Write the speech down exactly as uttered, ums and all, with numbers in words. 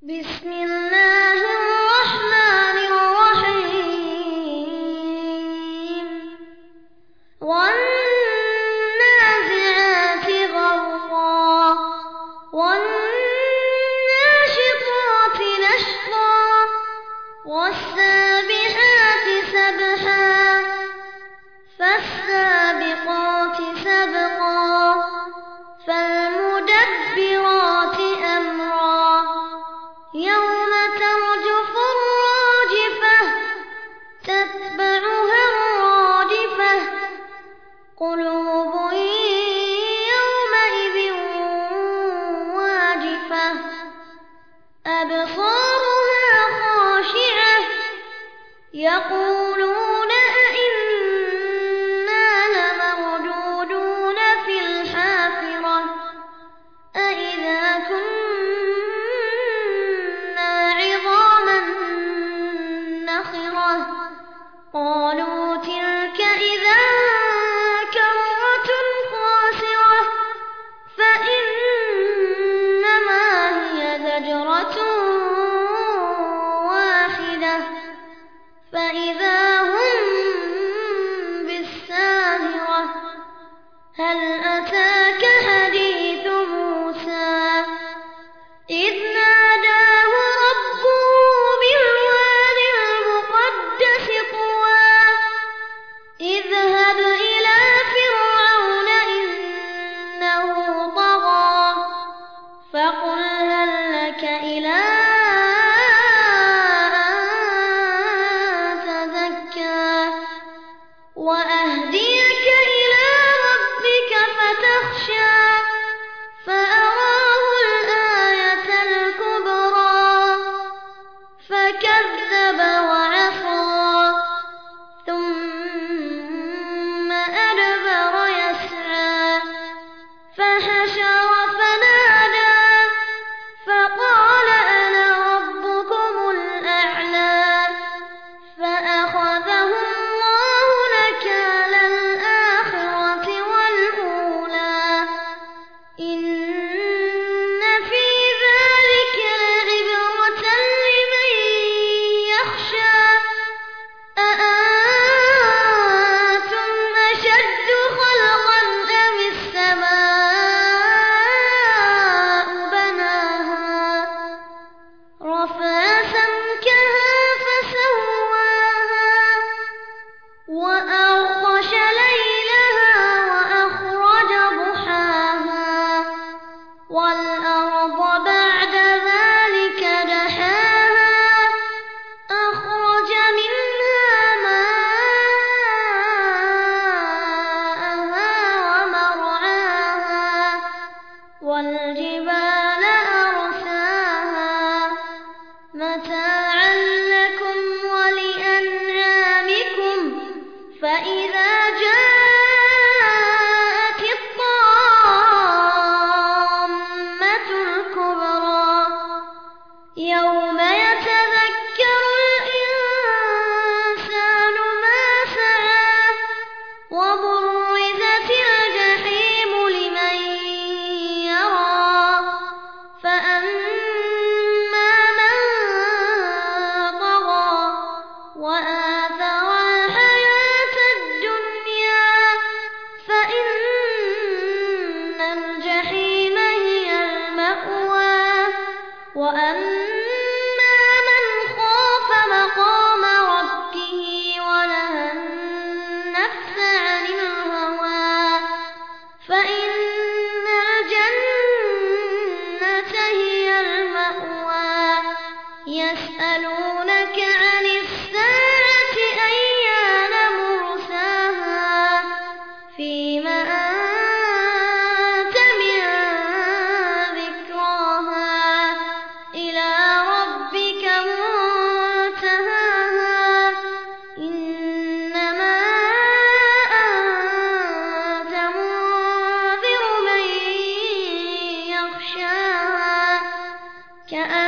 بسم الله الرحمن الرحيم والنازعات غرقا والناشطات نشطا والسابحات سبحا فالسابقات سبقا فالمدبرات أمرا يوم ترجف الراجفة تتبعها الرادفة قلوب يومئذ واجفة أبصارها خاشعة يقولون أئنا لمردودون في الحافرة أئذا كنا عظاما نخرة قالوا تلك إذا كرة خاسرة فإنما هي زجرة واحدة فإذا هم بالساهرة هل أتاك حديث موسى إذ ناداه ربه بالواد المقدس طوى اذهب إلى فرعون إنه طغى فقل هل لك إلى أن تزكى وأهديك إلى ربك فتخشى فأراه الآية الكبرى فكذب وعصى ثم أدبر يسعى فحشر فنادى فقال أنا ربكم الأعلى فأخذه الله نكال الآخرة والأولى إن في ذلك لعبرة لمن يخشى أأنتم أشد خلقا أم السماء بناها رفع سمكها فسواها وأغطش ليلها وأخرج ضحاها والأرض بعد ذلك دحاها أخرج منها ماءها ومرعاها والجبال أرساها متاعا لكم ولأنعامكم فإذا جاءت الطامة الكبرى يوم يتذكر الإنسان ما سعى وبرزت الجحيم لمن يرى فأما من طغى وآثر الحياة الدنيا فإن الجحيم هي المأوى وأما من خاف مقام ربه ونهى النفس عن الهوى فإن الجنة هي المأوى يسألونك عن الساعة أيان مرساها فيما أنت من ذكراها إلى ربك منتهاها إنما أنت منذر من يخشاها كأن